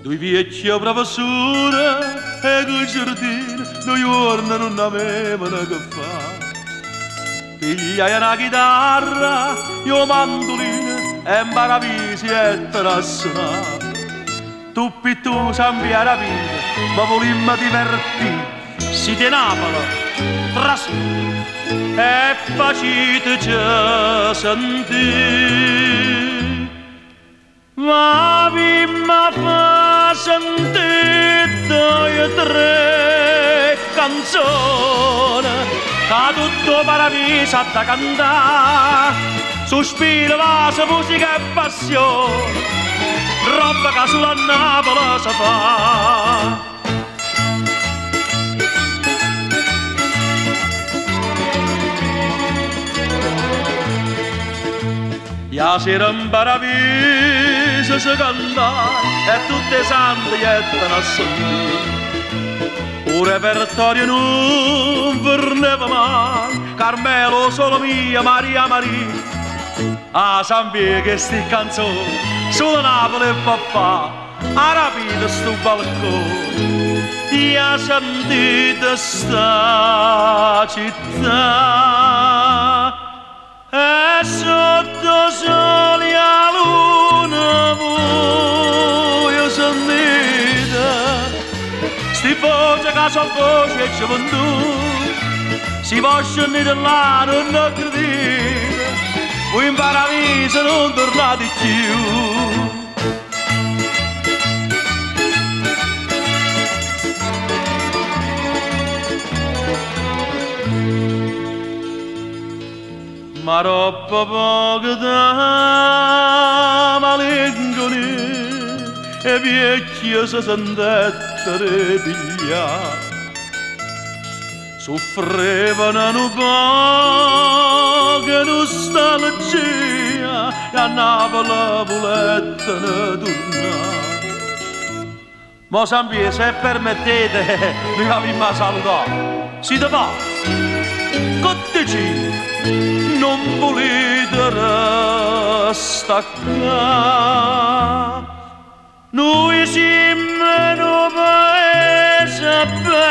Due vecchie professore e il giardino, 2 giorni non avevano che fare. Pigliai una chitarra, io mandolino e imbaravisi e te la suonare. Tu e tu sampi a vita, ma volimmo divertire. Si di Napoli, trasmette e faciteci sentire. Ma vi ma fa sentire 2 o 3 canzoni che tutto paradiso da cantare. Sospiro, vaso, musica e passione, roba che sulla Napoli si fa. La sera in paradiso si canta e tutte le sante iettano a sentire. Il repertorio non verneva mai, Carmelo, Solomia, Maria Maria. A San Pie che sti canzoni, sulla Napoli e papà, a rapito sto balcone. E ha sentito sta città. E sotto sole a luna voi sentite sti voce che sono voce e gioventù si possono dire là non credete voi in paradiso non tornate più. Ma troppo poco da malinconia e vecchia si sentette pigliare. Soffrevano un po' nostalgia e a Napoli volettero tornare. Ma San Pie, se permettete, mi avete salutato. Siete pazzi? Che non volete staccare. Noi siamo un paese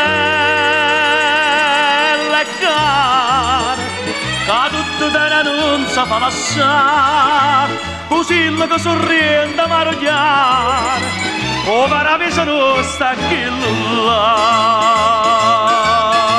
bello e caro, che tutto bene non si fa lasciare, così che sorrende a marogliare, o paradiso nostra che là.